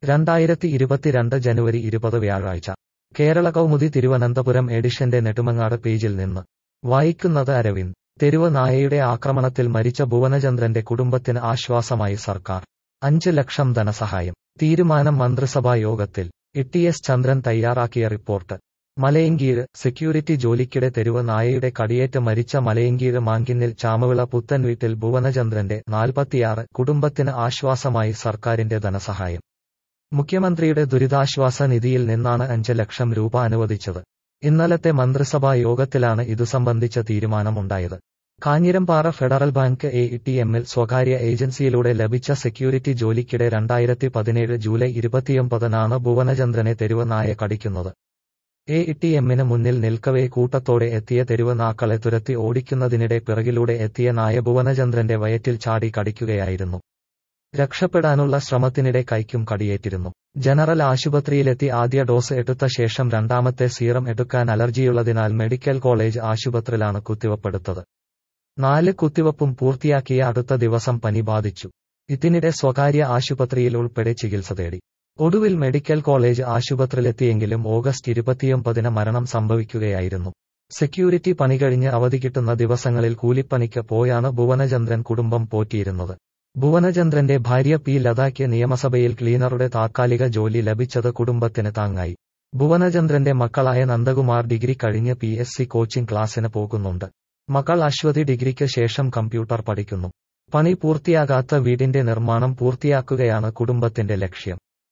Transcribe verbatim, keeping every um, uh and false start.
രണ്ടായിരത്തി ഇരുപത്തിരണ്ട് ജനുവരി ഇരുപത് വ്യാഴാഴ്ച കേരള കൗമുദി തിരുവനന്തപുരം എഡിഷന്റെ നെടുമങ്ങാട് പേജിൽ നിന്ന് വായിക്കുന്നത് അരവിന്ദ്. തെരുവ് നായയുടെ ആക്രമണത്തിൽ മരിച്ച ഭുവനചന്ദ്രന്റെ കുടുംബത്തിന് ആശ്വാസമായി സർക്കാർ. അഞ്ച് ലക്ഷം ധനസഹായം. തീരുമാനം മന്ത്രിസഭാ യോഗത്തിൽ. ടി എസ് ചന്ദ്രൻ തയ്യാറാക്കിയ റിപ്പോർട്ട്. മലയങ്കീഴ്. സെക്യൂരിറ്റി ജോലിക്കിടെ തെരുവ് നായയുടെ കടിയേറ്റ് മരിച്ച മലയങ്കീഴ് മാങ്കിന്നിൽ ചാമവിള പുത്തൻവീട്ടിൽ ഭുവനചന്ദ്രന്റെ നാൽപ്പത്തിയാറ് കുടുംബത്തിന് ആശ്വാസമായി സർക്കാരിന്റെ ധനസഹായം. മുഖ്യമന്ത്രിയുടെ ദുരിതാശ്വാസ നിധിയിൽ നിന്നാണ് അഞ്ച് ലക്ഷം രൂപ അനുവദിച്ചത്. ഇന്നലത്തെ മന്ത്രിസഭാ യോഗത്തിലാണ് ഇതു സംബന്ധിച്ച തീരുമാനമുണ്ടായത്. Kanjirampara Federal Bank A T എമ്മിൽ സ്വകാര്യ ഏജൻസിയിലൂടെ ലഭിച്ച സെക്യൂരിറ്റി ജോലിക്കിടെ രണ്ടായിരത്തി പതിനേഴ് ജൂലൈ ഇരുപത്തിയൊമ്പതിനാണ് ഭുവനചന്ദ്രനെ തെരുവ് നായ കടിക്കുന്നത്. എ ടി എമ്മിന് മുന്നിൽ നിൽക്കവേ കൂട്ടത്തോടെ എത്തിയ തെരുവ് നാക്കളെ തുരത്തി ഓടിക്കുന്നതിനിടെ പിറകിലൂടെ എത്തിയ നായ ഭുവനചന്ദ്രന്റെ വയറ്റിൽ ചാടി കടിക്കുകയായിരുന്നു. രക്ഷപ്പെടാനുള്ള ശ്രമത്തിനിടെ കൈക്കും കടിയേറ്റിരുന്നു. ജനറൽ ആശുപത്രിയിലെത്തി ആദ്യ ഡോസ് എടുത്ത ശേഷം രണ്ടാമത്തെ സീറം എടുക്കാൻ അലർജിയുള്ളതിനാൽ മെഡിക്കൽ കോളേജ് ആശുപത്രിയിലാണ് കുത്തിവപ്പെടുത്തത്. നാല് കുത്തിവപ്പും പൂർത്തിയാക്കിയ അടുത്ത ദിവസം പനി ബാധിച്ചു. ഇതിനിടെ സ്വകാര്യ ആശുപത്രിയിൽ ഉൾപ്പെടെ ചികിത്സ തേടി. ഒടുവിൽ മെഡിക്കൽ കോളേജ് ആശുപത്രിയിലെത്തിയെങ്കിലും ഓഗസ്റ്റ് ഇരുപത്തിയൊമ്പതിന് മരണം സംഭവിക്കുകയായിരുന്നു. സെക്യൂരിറ്റി പണി കഴിഞ്ഞ് അവധി കിട്ടുന്ന ദിവസങ്ങളിൽ കൂലിപ്പണിക്ക് പോയാണ് ഭുവനചന്ദ്രൻ കുടുംബം പോറ്റിയിരുന്നത്. ഭുവനചന്ദ്രന്റെ ഭാര്യ പി ലതയ്ക്ക് നിയമസഭയിൽ ക്ലീനറുടെ താത്കാലിക ജോലി ലഭിച്ചത് കുടുംബത്തിന് താങ്ങായി. ഭുവനചന്ദ്രന്റെ മക്കളായ നന്ദകുമാർ ഡിഗ്രി കഴിഞ്ഞ് പി എസ് സി കോച്ചിംഗ് ക്ലാസ്സിന് പോകുന്നുണ്ട്. മകൾ അശ്വതി ഡിഗ്രിക്ക് ശേഷം കമ്പ്യൂട്ടർ പഠിക്കുന്നു. പണി പൂർത്തിയാകാത്ത വീടിന്റെ നിർമ്മാണം പൂർത്തിയാക്കുകയാണ് കുടുംബത്തിന്റെ ലക്ഷ്യം.